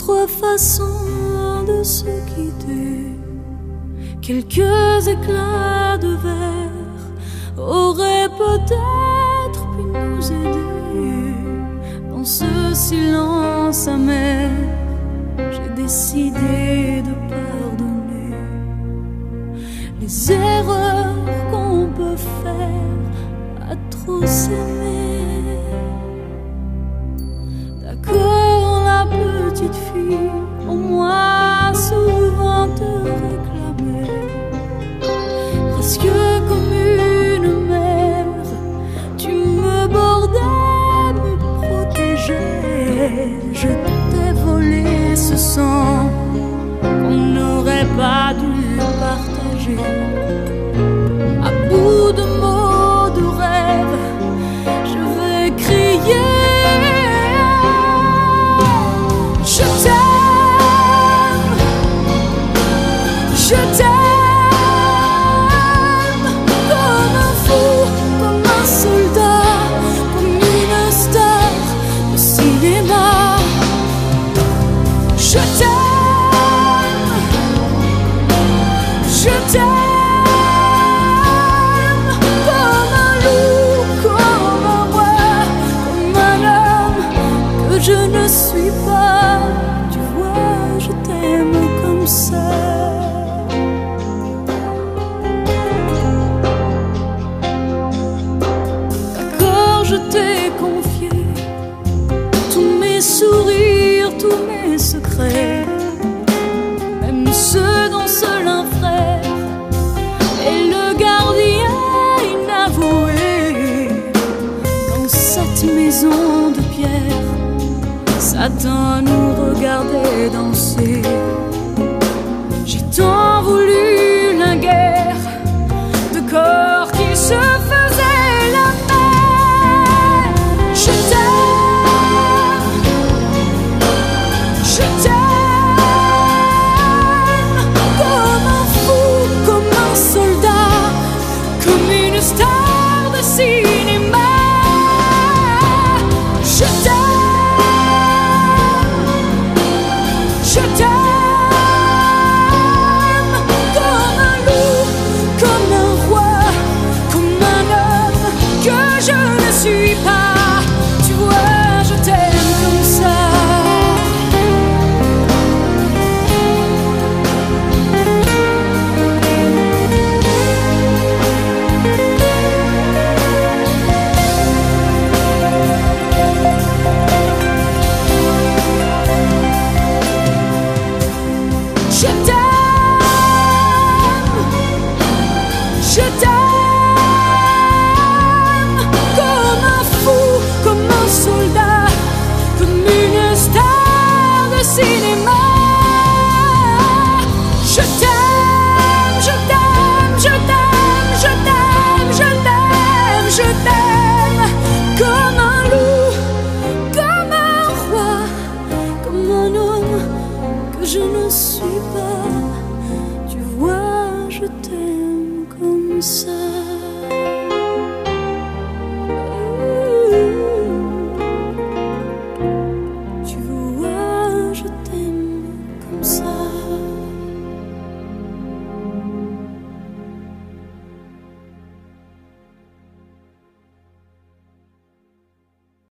notre façon de se quitter. Quelques éclats de verre auraient peut-être pu nous aider. Dans ce silence amer, j'ai décidé de pardonner les erreurs qu'on peut faire à trop s'aimer. D'accord, la petite fille, au moins souvent te réclamait, presque comme une mère, tu me bordais, me protégeais. Je t'ai volé ce sang qu'on n'aurait pas dû partager. À bout de mots, de rêves, je vais crier. Je t'aime, je t'aime, comme un fou, comme un soldat, comme une star de cinéma. Je t'aime, je t'aime, comme un loup, comme un roi, comme un homme que je ne suis pas. Tu vois, je t'aime comme ça. D'accord, je t'ai confié tous mes sourires, tous mes secrets, même ceux dont seul un frère est le gardien inavoué. Dans cette maison de pierre, Satan nous regardait danser. J'ai tant voulu la guerre de corps qui se faisaient la paix. Je t'aime, je t'aime, comme un fou, comme un soldat, comme une star de cinéma. Je t'aime, je t'aime, comme un loup, comme un roi, comme un homme que je ne suis pas. Tu vois, je t'aime comme ça. Je t'aime, je t'aime, comme un fou, comme un soldat, comme une star de cinéma. Je t'aime, je t'aime, je t'aime, je t'aime, je t'aime, je t'aime, comme un loup, comme un roi, comme un homme que je ne suis pas. Tu vois, je t'aime comme ça.